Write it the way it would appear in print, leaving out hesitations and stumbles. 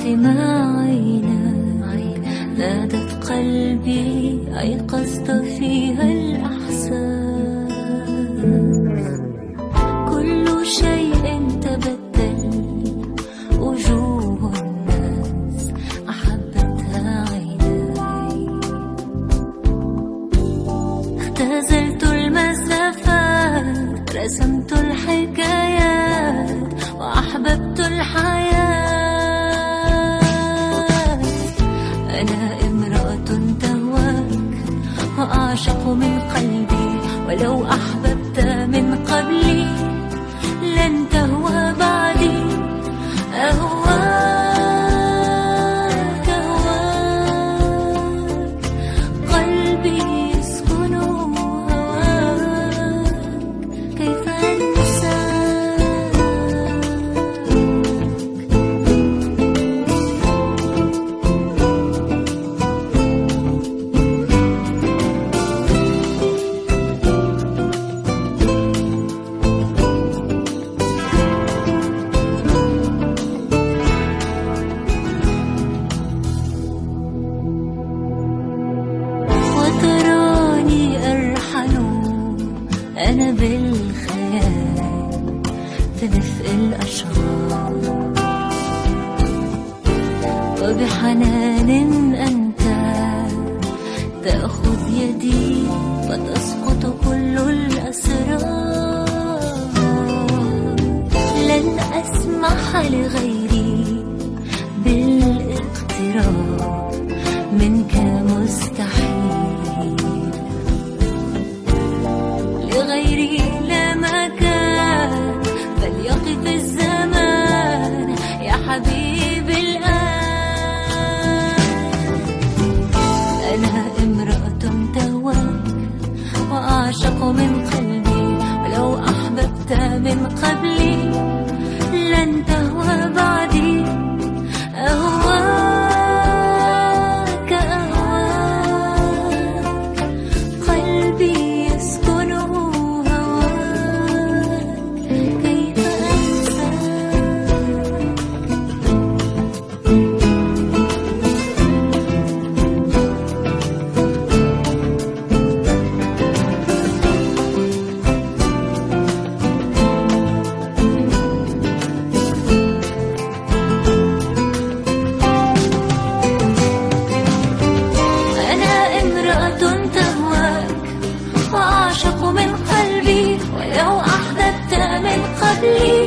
ما عيناك نادت قلبي أيقظت فيها الأحساس. كل شيء تبدل، وجوه الناس أحبتها عيناي. اختزلت المسافات، رسمت الحكايات، وأحببت الحياة. أنا امرأة تهواك وأعشق من قلبي، ولو أحببت من قبلي لن تهوى بعدي. أهواك أهواك قلبي يسكن هواك، كيف أنساك. أنا بالخيال تدفئ الأشعار، وبحنان أنت تأخذ يدي، وتسقط كل الأسرار. لن أسمح لغيري بالاقتراب منك، مستحيل لغيري لا مكان، فليقف الزمان يا حبيبي الآن. أنا امرأة تهواك وأعشق من قلبي، ولو أحببت من قبلي لن تهوى بعدي. أهواك أهواك قلبي يسكن هواك، كيف أعشق من قلبي، ولو أحببت من قبلي